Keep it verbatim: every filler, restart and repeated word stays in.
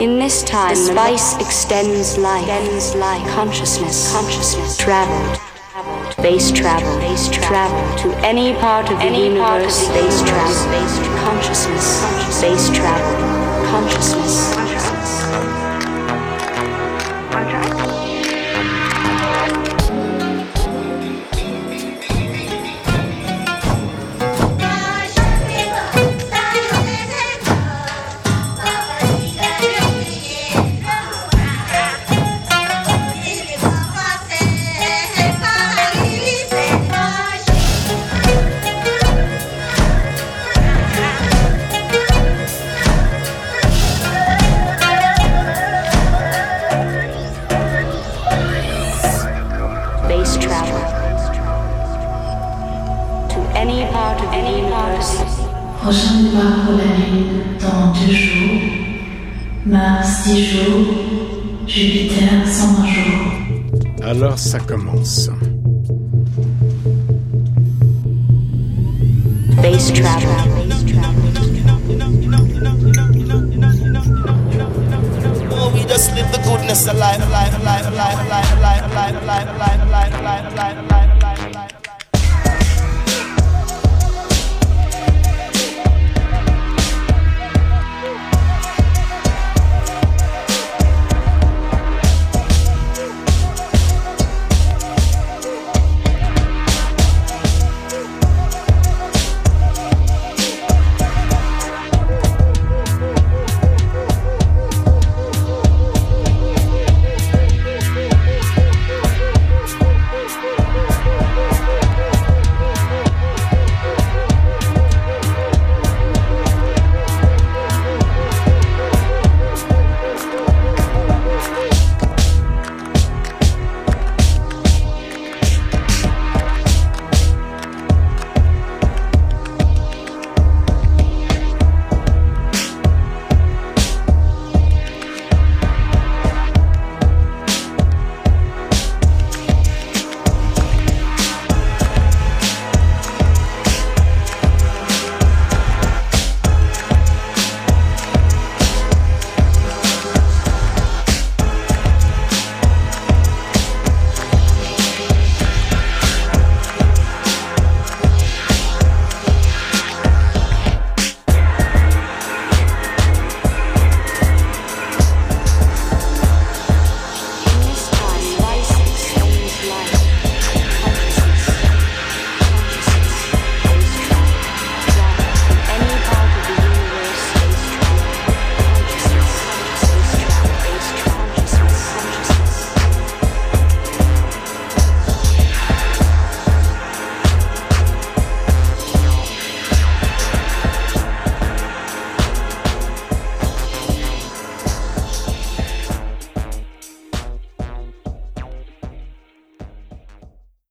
In this time, the spice extends life, extends life, consciousness, consciousness, traveled, space travel, space travel to any part of the any universe, space travel, space consciousness, space travel, consciousness. Prochain départ pour la Lune dans deux jours, Mars dix jours, Jupiter cent vingt jours. Alors ça commence. Space travel. Oh, we just live the goodness alive, alive, alive, alive, alive, alive, alive, alive, alive, alive, alive, alive, alive, alive.